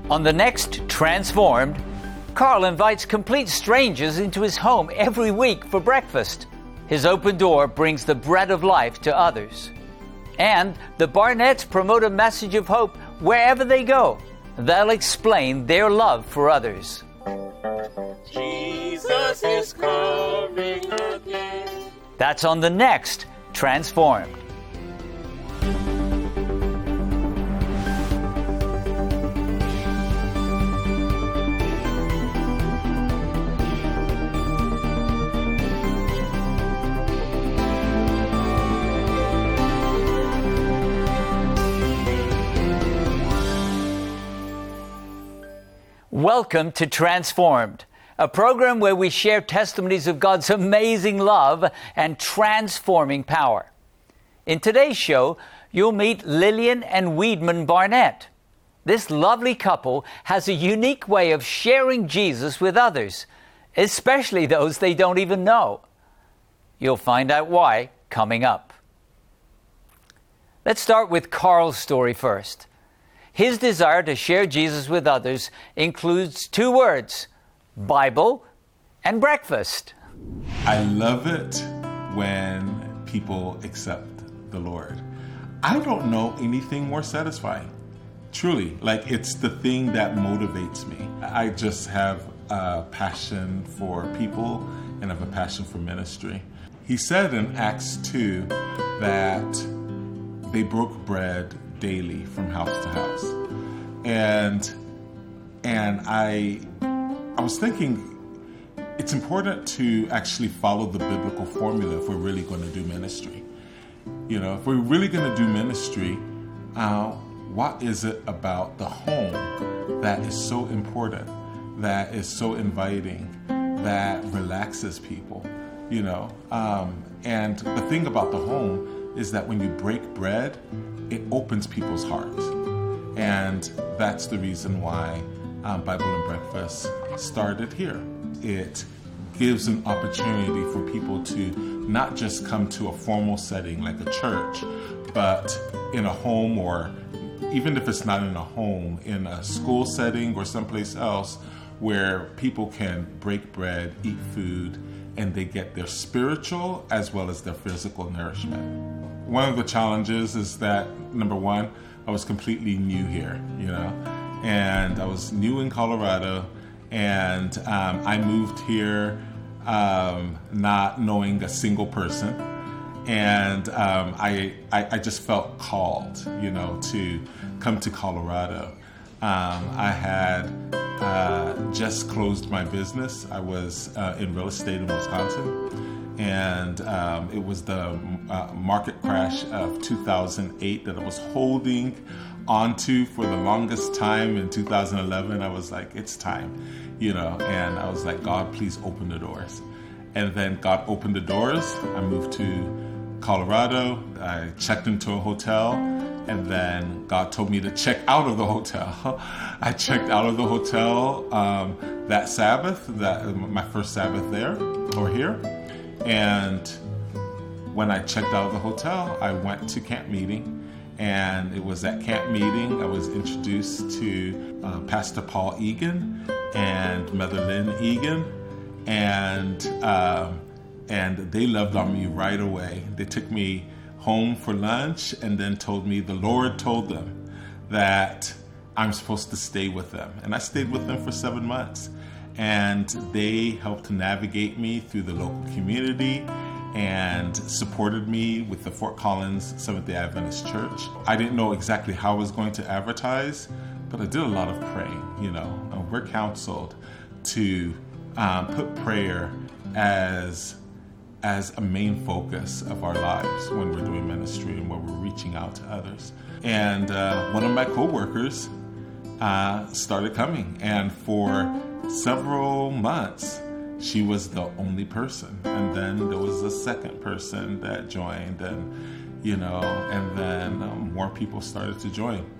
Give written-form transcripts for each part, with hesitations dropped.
On the next Transformed, Carl invites complete strangers into his home every week for breakfast. His open door brings the bread of life to others. And the Barnetts promote a message of hope wherever they go. They'll explain their love for others. Jesus is coming again. That's on the next Transformed. Welcome to Transformed, a program where we share testimonies of God's amazing love and transforming power. In today's show, you'll meet Lillian and Weedman Barnett. This lovely couple has a unique way of sharing Jesus with others, especially those they don't even know. You'll find out why coming up. Let's start with Carl's story first. His desire to share Jesus with others includes two words, Bible and breakfast. I love it when people accept the Lord. I don't know anything more satisfying. Truly, like it's the thing that motivates me. I just have a passion for people and have a passion for ministry. He said in Acts 2 that they broke bread daily from house to house. And I was thinking it's important to actually follow the biblical formula if we're really going to do ministry. You know, if we're really going to do ministry, what is it about the home that is so important, that is so inviting, that relaxes people, you know? And the thing about the home is that when you break bread, it opens people's hearts. And that's the reason why Bible and Breakfast started here. It gives an opportunity for people to not just come to a formal setting like a church, but in a home, or even if it's not in a home, in a school setting or someplace else where people can break bread, eat food, and they get their spiritual as well as their physical nourishment. One of the challenges is that, number one, I was completely new here, you know, and I was new in Colorado, and I moved here not knowing a single person, and I just felt called, you know, to come to Colorado. I had just closed my business. I was in real estate in Wisconsin, and it was the market crash of 2008 that I was holding onto for the longest time. In 2011, I was like, it's time, you know, and I was like, God, please open the doors. And then God opened the doors. I moved to Colorado. I checked into a hotel, and then God told me to check out of the hotel. I checked out of the hotel that Sabbath, my first Sabbath there or here. And when I checked out of the hotel, I went to camp meeting. And it was at camp meeting I was introduced to Pastor Paul Egan and Mother Lynn Egan. And they loved on me right away. They took me home for lunch and then told me the Lord told them that I'm supposed to stay with them. And I stayed with them for 7 months. And they helped to navigate me through the local community and supported me with the Fort Collins Seventh-day Adventist Church. I didn't know exactly how I was going to advertise, but I did a lot of praying, you know. We're counseled to put prayer as a main focus of our lives when we're doing ministry and when we're reaching out to others. And one of my co-workers started coming, and for several months, she was the only person. And then there was a second person that joined, and, you know, and then more people started to join.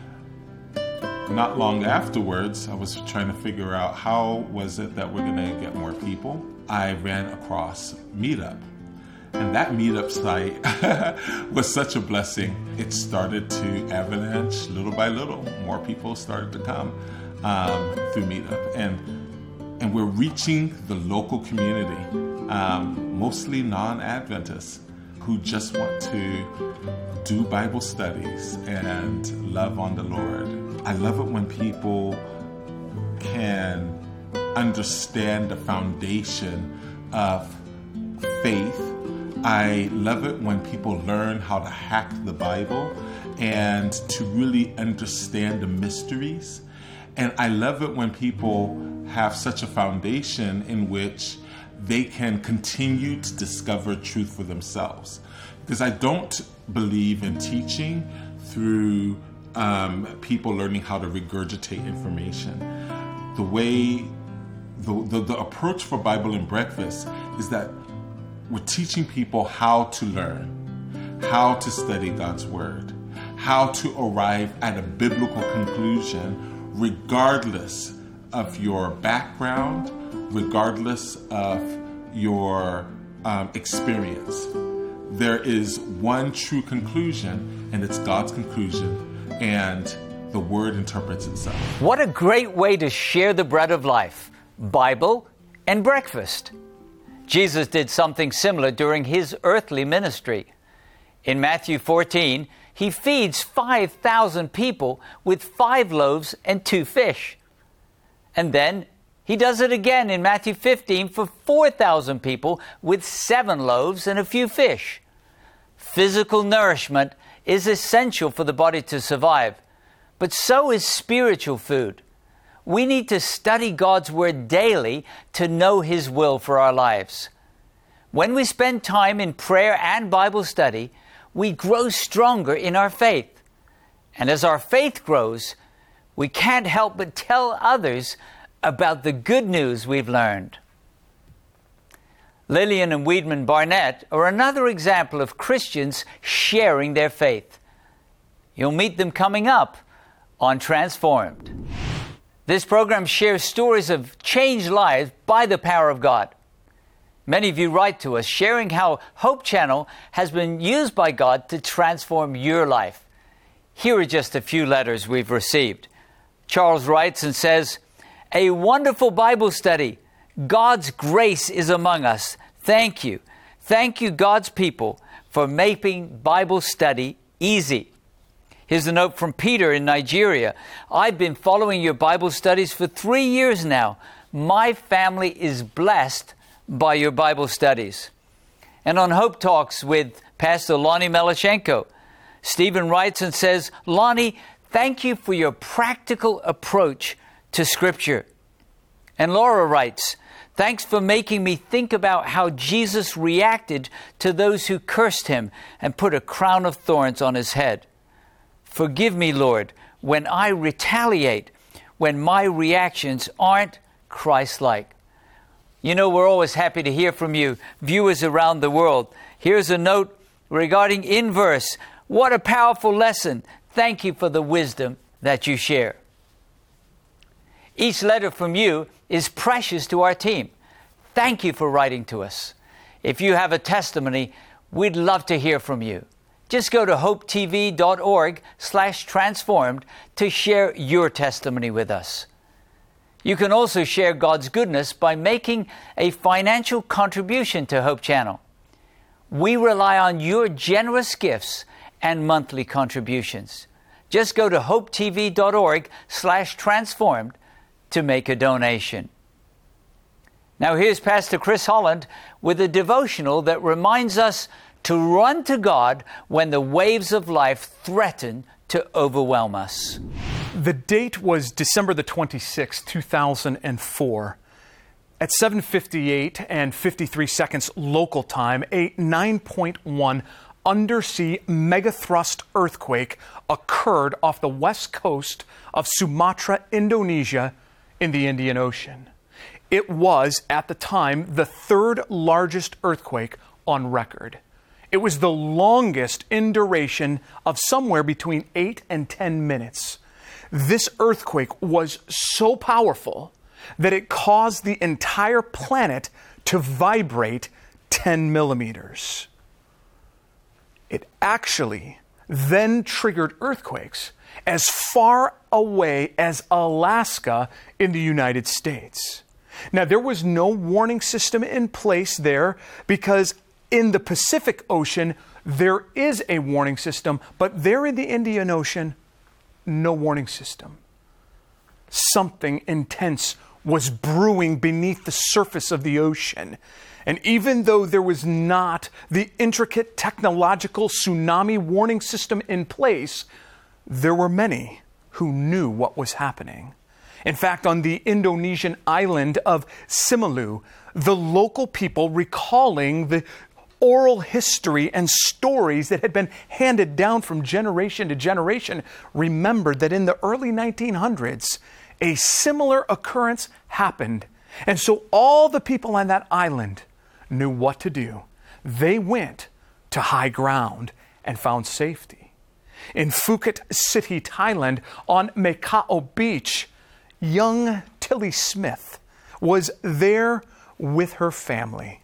Not long afterwards, I was trying to figure out how was it that we're going to get more people. I ran across Meetup. And that meetup site was such a blessing. It started to avalanche little by little. More people started to come through Meetup. And we're reaching the local community, mostly non-Adventists, who just want to do Bible studies and love on the Lord. I love it when people can understand the foundation of faith. I love it when people learn how to hack the Bible and to really understand the mysteries. And I love it when people have such a foundation in which they can continue to discover truth for themselves. Because I don't believe in teaching through people learning how to regurgitate information. The approach for Bible and Breakfast is that we're teaching people how to learn, how to study God's Word, how to arrive at a biblical conclusion regardless of your background, regardless of your experience. There is one true conclusion, and it's God's conclusion, and the Word interprets itself. What a great way to share the bread of life, Bible and breakfast. Jesus did something similar during his earthly ministry. In Matthew 14, he feeds 5,000 people with 5 loaves and 2 fish. And then he does it again in Matthew 15 for 4,000 people with 7 loaves and a few fish. Physical nourishment is essential for the body to survive, but so is spiritual food. We need to study God's Word daily to know His will for our lives. When we spend time in prayer and Bible study, we grow stronger in our faith. And as our faith grows, we can't help but tell others about the good news we've learned. Lillian and Weedman Barnett are another example of Christians sharing their faith. You'll meet them coming up on Transformed. This program shares stories of changed lives by the power of God. Many of you write to us sharing how Hope Channel has been used by God to transform your life. Here are just a few letters we've received. Charles writes and says, "A wonderful Bible study. God's grace is among us. Thank you. Thank you, God's people, for making Bible study easy." Here's a note from Peter in Nigeria. "I've been following your Bible studies for 3 years now. My family is blessed by your Bible studies." And on Hope Talks with Pastor Lonnie Melashenko, Stephen writes and says, "Lonnie, thank you for your practical approach to Scripture." And Laura writes, "Thanks for making me think about how Jesus reacted to those who cursed him and put a crown of thorns on his head. Forgive me, Lord, when I retaliate, when my reactions aren't Christ-like." You know, we're always happy to hear from you, viewers around the world. Here's a note regarding Inverse. What a powerful lesson. Thank you for the wisdom that you share. Each letter from you is precious to our team. Thank you for writing to us. If you have a testimony, we'd love to hear from you. Just go to hopetv.org/transformed to share your testimony with us. You can also share God's goodness by making a financial contribution to Hope Channel. We rely on your generous gifts and monthly contributions. Just go to hopetv.org/transformed to make a donation. Now here's Pastor Chris Holland with a devotional that reminds us to run to God when the waves of life threaten to overwhelm us. The date was December the 26th, 2004. At 7:58 and 53 seconds local time, a 9.1 undersea megathrust earthquake occurred off the west coast of Sumatra, Indonesia, in the Indian Ocean. It was, at the time, the 3rd largest earthquake on record. It was the longest in duration of somewhere between 8 and 10 minutes. This earthquake was so powerful that it caused the entire planet to vibrate 10 millimeters. It actually then triggered earthquakes as far away as Alaska in the United States. Now, there was no warning system in place there because in the Pacific Ocean, there is a warning system, but there in the Indian Ocean, no warning system. Something intense was brewing beneath the surface of the ocean. And even though there was not the intricate technological tsunami warning system in place, there were many who knew what was happening. In fact, on the Indonesian island of Simeulue, the local people, recalling the oral history and stories that had been handed down from generation to generation, remembered that in the early 1900s, a similar occurrence happened. And so all the people on that island knew what to do. They went to high ground and found safety. In Phuket City, Thailand, on Macao Beach, young Tilly Smith was there with her family.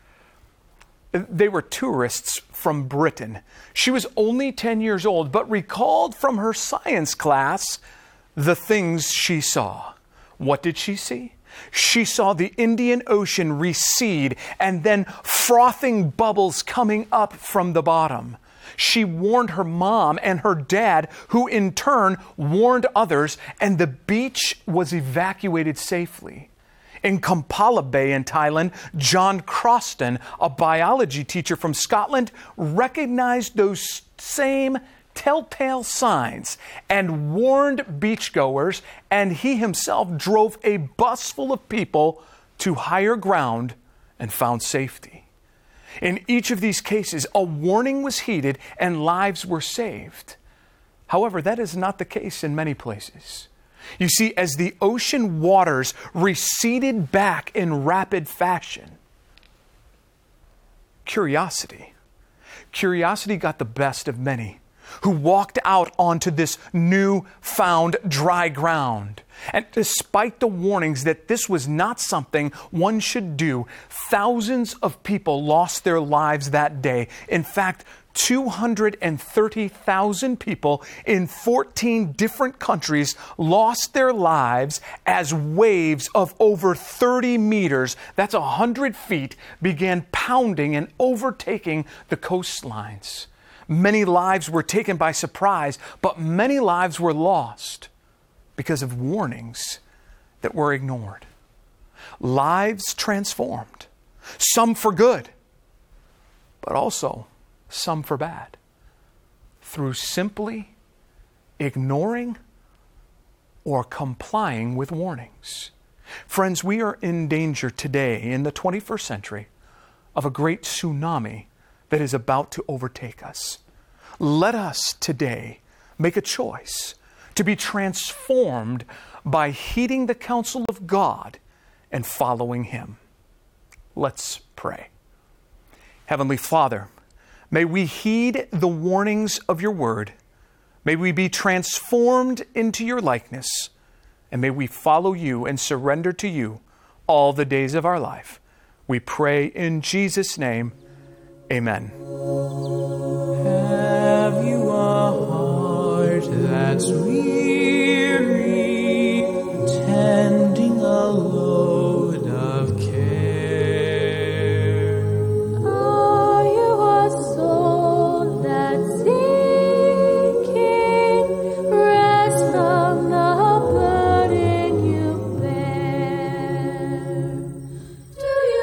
They were tourists from Britain. She was only 10 years old, but recalled from her science class the things she saw. What did she see? She saw the Indian Ocean recede and then frothing bubbles coming up from the bottom. She warned her mom and her dad, who in turn warned others, and the beach was evacuated safely. In Kampala Bay in Thailand, John Croston, a biology teacher from Scotland, recognized those same telltale signs and warned beachgoers, and he himself drove a bus full of people to higher ground and found safety. In each of these cases, a warning was heeded and lives were saved. However, that is not the case in many places. You see, as the ocean waters receded back in rapid fashion, curiosity got the best of many, who walked out onto this new-found dry ground. And despite the warnings that this was not something one should do, thousands of people lost their lives that day. In fact, 230,000 people in 14 different countries lost their lives as waves of over 30 meters, that's 100 feet, began pounding and overtaking the coastlines. Many lives were taken by surprise, but many lives were lost because of warnings that were ignored. Lives transformed, some for good, but also some for bad, through simply ignoring or complying with warnings. Friends, we are in danger today in the 21st century of a great tsunami that is about to overtake us. Let us today make a choice to be transformed by heeding the counsel of God and following Him. Let's pray. Heavenly Father, may we heed the warnings of your word. May we be transformed into your likeness. And may we follow you and surrender to you all the days of our life. We pray in Jesus' name. Amen. Have you a heart that's weary, tending a load of care? Are you a soul that's seeking rest from the burden you bear? Do you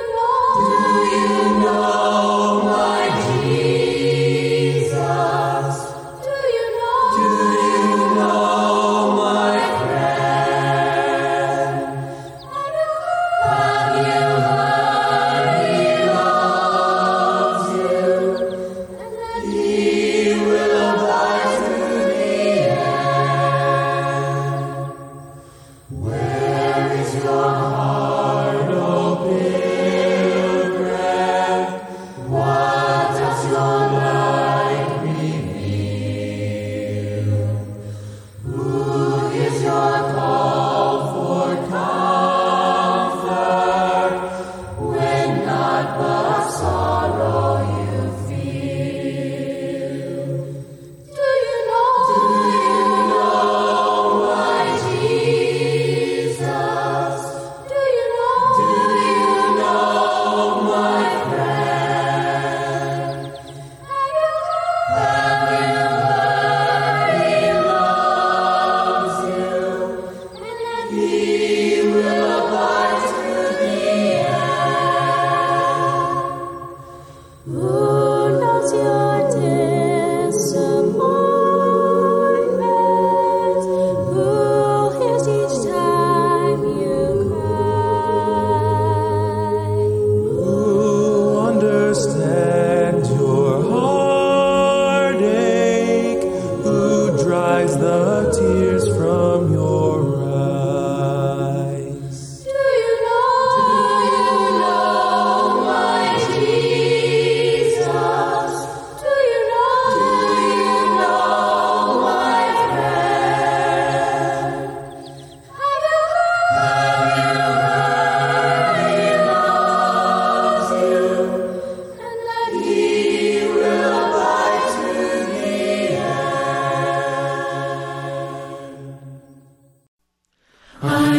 know my Jesus? Do you know my friend? And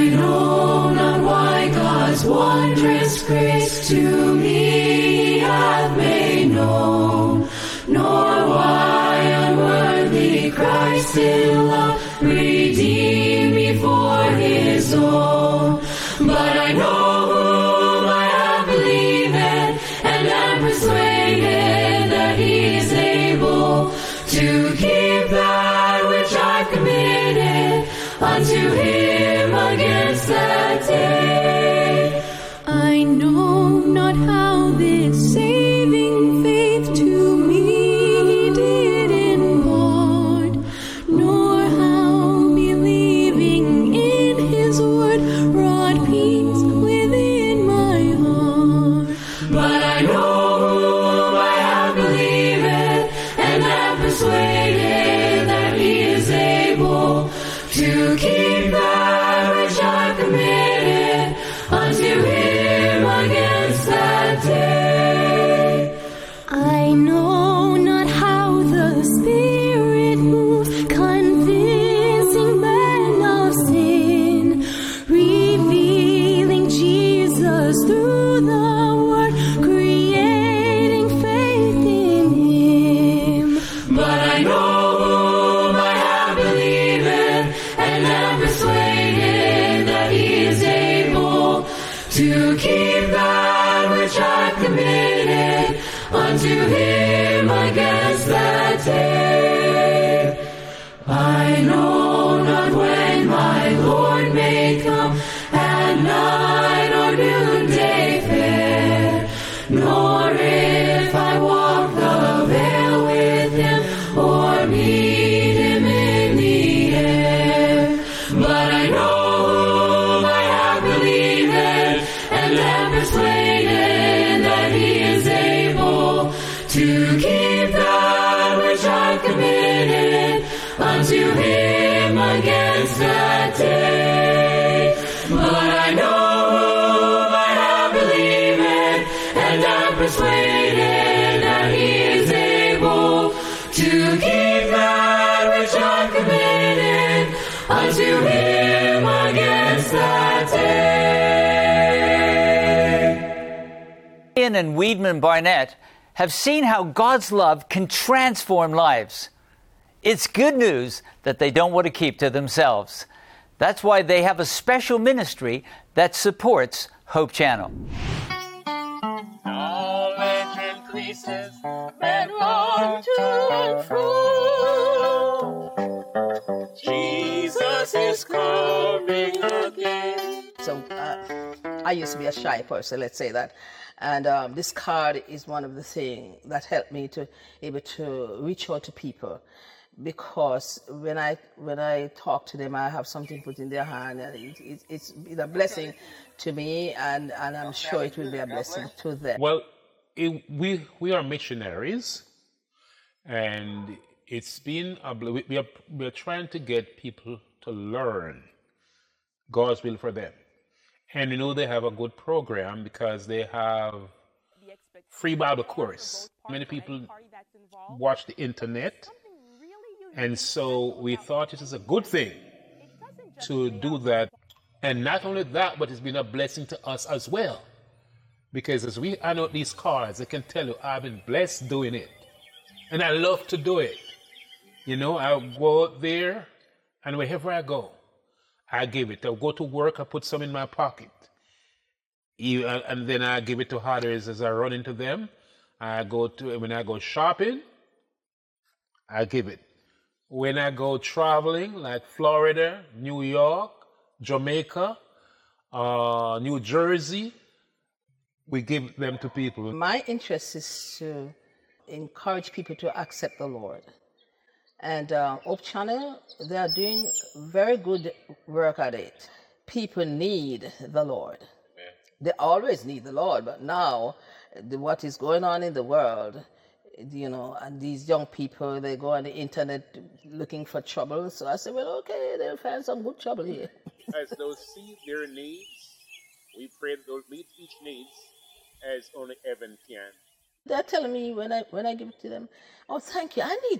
know not why God's wondrous grace to me hath made known, nor why unworthy Christ in love redeemed me for his own. But I know whom I have believed, and am persuaded that he is able to keep that which I've committed unto him against that day. I know not how this saving faith to me did impart, nor how believing in his word brought peace within my heart. But I know whom I have believed, and am persuaded that he is able to keep that which I've committed unto him against that day. I know not how the Spirit moves, convincing men of sin, revealing Jesus through the Word, creating faith in him. But I know whom I have believed, and am persuaded that he is able to keep that which I've committed unto him against that day. I know not when my Lord may come, at night or noonday fair, nor if I walk the veil with him, or meet him in the air. But I know whom I have believed, and am persuaded that he is able to keep that which I've committed unto him against that day. But I know whom I have believed, and am persuaded that he is able to keep that which I've committed unto him against that day. Ian and Weedman Barnett have seen how God's love can transform lives. It's good news that they don't want to keep to themselves. That's why they have a special ministry that supports Hope Channel. Knowledge increases, men run to and fro. Jesus is coming again. So I used to be a shy person, let's say that. And this card is one of the things that helped me to able to reach out to people, because when I talk to them, I have something put in their hand, and it's been a blessing to me, and I'm sure it will be a blessing to them. Well, we are missionaries, and it's been we are trying to get people to learn God's will for them. And you know they have a good program because they have free Bible course. Many people watch the internet, and so we thought it is a good thing to do that. And not only that, but it's been a blessing to us as well. Because as we hand out these cards, I can tell you I've been blessed doing it. And I love to do it. You know, I go out there, and wherever I go, I give it. I'll go to work, I put some in my pocket. And then I give it to others as I run into them. When I go shopping, I give it. When I go traveling, like Florida, New York, Jamaica, New Jersey, we give them to people. My interest is to encourage people to accept the Lord. And Hope Channel, they are doing very good work at it. People need the Lord. They always need the Lord, but now what is going on in the world, you know, and these young people, they go on the internet looking for trouble. So I said, well, okay, they'll find some good trouble here. As those see their needs, we pray that they'll meet each needs as only heaven can. They're telling me when I give it to them, oh, thank you, I need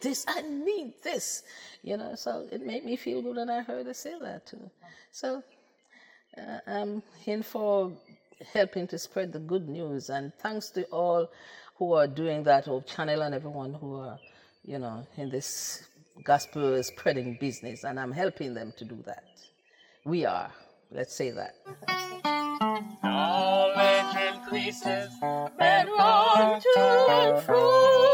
this, you know, so it made me feel good when I heard her say that too. So I'm in for helping to spread the good news. And thanks to all who are doing that, Hope Channel, and everyone who are, in this gospel spreading business. And I'm helping them to do that. We are. Let's say that. Knowledge increases, men run to and fro.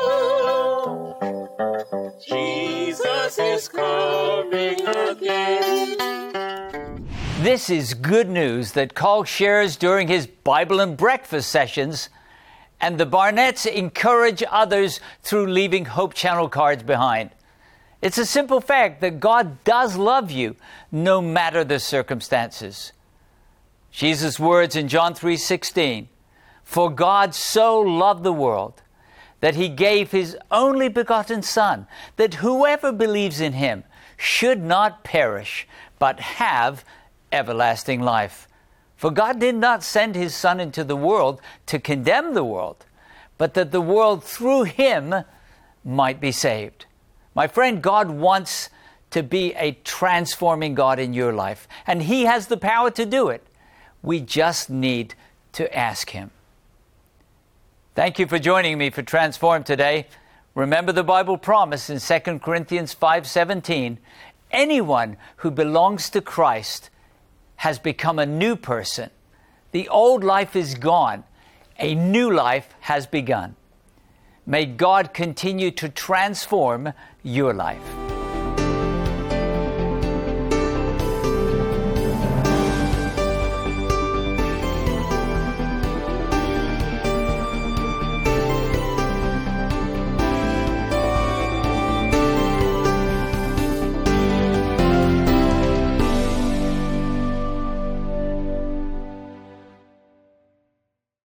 Jesus is coming again. This is good news that Carl shares during his Bible and breakfast sessions, and the Barnetts encourage others through leaving Hope Channel cards behind. It's a simple fact that God does love you no matter the circumstances. Jesus' words in John 3:16, "For God so loved the world that he gave his only begotten Son, that whoever believes in him should not perish, but have everlasting life. For God did not send his Son into the world to condemn the world, but that the world through him might be saved." My friend, God wants to be a transforming God in your life, and he has the power to do it. We just need to ask him. Thank you for joining me for Transform today. Remember the Bible promise in 2 Corinthians 5:17. Anyone who belongs to Christ has become a new person. The old life is gone. A new life has begun. May God continue to transform your life.